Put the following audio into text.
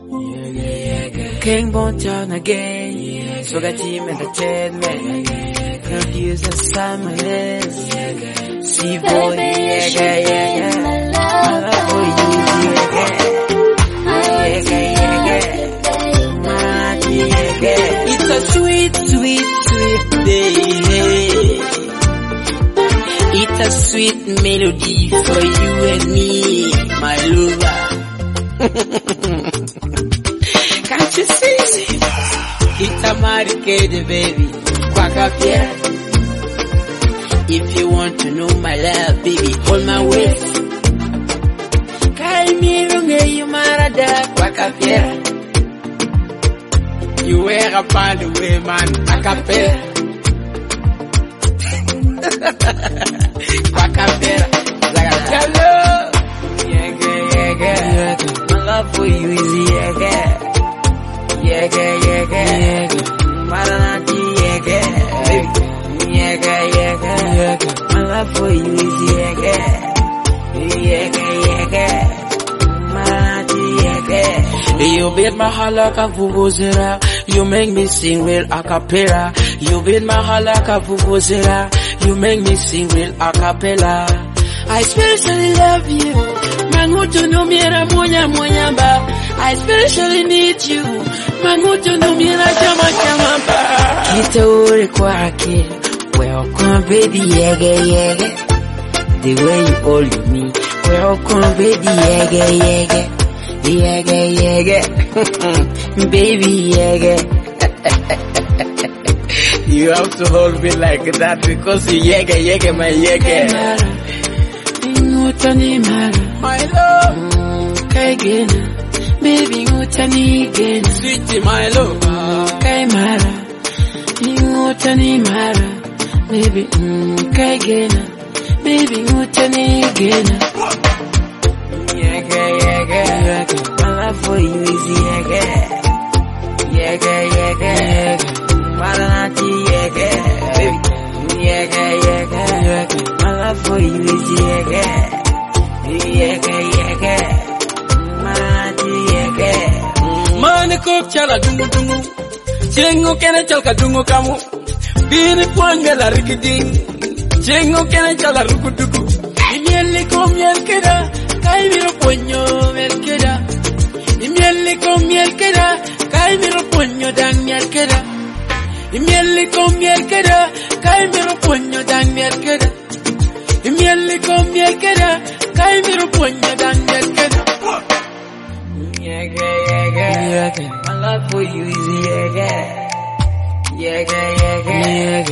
King Bonton again, Swagger Team Entertainment, producer Simon Hills, C-Boy, yeah. My love for you, yeah. It's a sweet day. It's a sweet melody for you and me, my lover. Can't you see? It's a maricade, baby. Quack up here. If you want to know my love, baby, hold my waist. Kaimirunge you marada, quack up here. You wear a band away, man, a capella. Quack up here. Like a hello. Yeah. My love for you is yeah. Maranati, yeah. My love for you is yeah. Maranati, yeah. You beat my halaka vuvuzela. You make me sing real a cappella. You beat my halaka vuvuzela. You make me sing real a cappella. I especially love you. Mangutu no mira moya ba. I especially need you. Mangutu no mira chama ba. Kita uri kwa akili. Welcome baby yeah. The way you hold me. Welcome baby yeah. Baby yeah. You have to hold me like that because you yeah my yeah. Ngutani mara, my love. Kaigena, baby ngutani gena. Sweetie, my love. Kai mara, ngutani mara, baby kaigena, baby ngutani gena. Yeah. My love for you is yeah. Maranati yeah. My love for you is yeah. Mane kop chala dungu Chengo kene chalka dungu kamu Bini puanga la rikiding Chengo kene chala rukuduku Imieli kom miel keda Kai miro puño miel keda Imieli kom miel keda Kai miro puño dan miel keda Imieli kom miel keda Kai miro puño dan miel keda Imieli kom miel keda Kai miro puño dan miel keda Yeah. My love for you is yeah.